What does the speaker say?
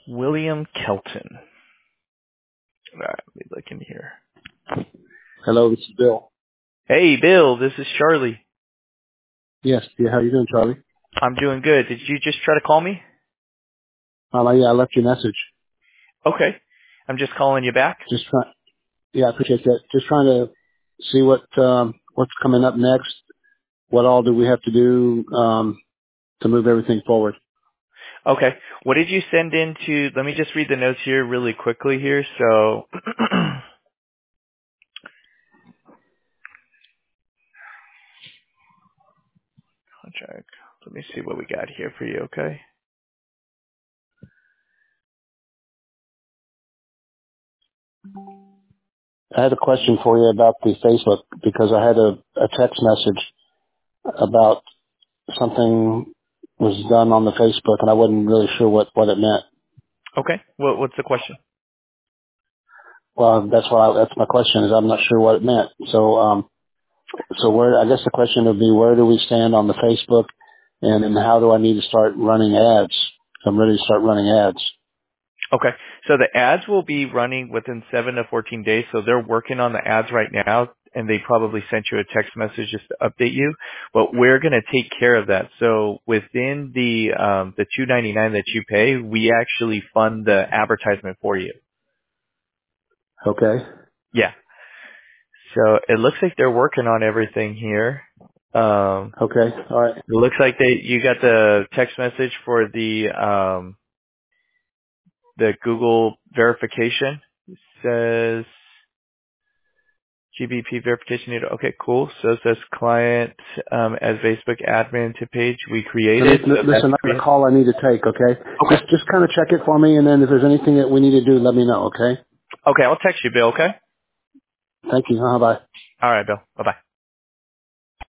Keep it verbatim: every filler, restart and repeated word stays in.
William Kelton. All right, let me look in here. Hello, this is Bill. Hey, Bill, this is Charlie. Yes, yeah, how you doing, Charlie? I'm doing good. Did you just try to call me? Um, yeah, I left you a message. Okay. I'm just calling you back. Just trying. Yeah, I appreciate that. Just trying to see what um, what's coming up next. What all do we have to do um, to move everything forward? Okay. What did you send in to, let me just read the notes here really quickly here. So, contract. Let me see what we got here for you, okay? I had a question for you about the Facebook because I had a, a text message about something was done on the Facebook and I wasn't really sure what, what it meant. Okay. What, what's the question? Well, that's why I, that's my question is I'm not sure what it meant. So um, So where, I guess the question would be, where do we stand on the Facebook, and then how do I need to start running ads? I'm ready to start running ads. Okay. So the ads will be running within seven to fourteen days. So they're working on the ads right now, and they probably sent you a text message just to update you. But we're going to take care of that. So within the um, the two ninety-nine that you pay, we actually fund the advertisement for you. Okay. Yeah. So it looks like they're working on everything here. Um, Okay. All right. it looks like they you got the text message for the um, the Google verification. It says G B P verification needed. Okay, cool. So it says client um, as Facebook admin to page we So this, created. So this is that's another created. call I need to take. Okay. Okay. Just just kind of check it for me, and then if there's anything that we need to do, let me know. Okay. Okay, I'll text you, Bill. Okay. Thank you. Bye bye. All right, Bill. Bye bye.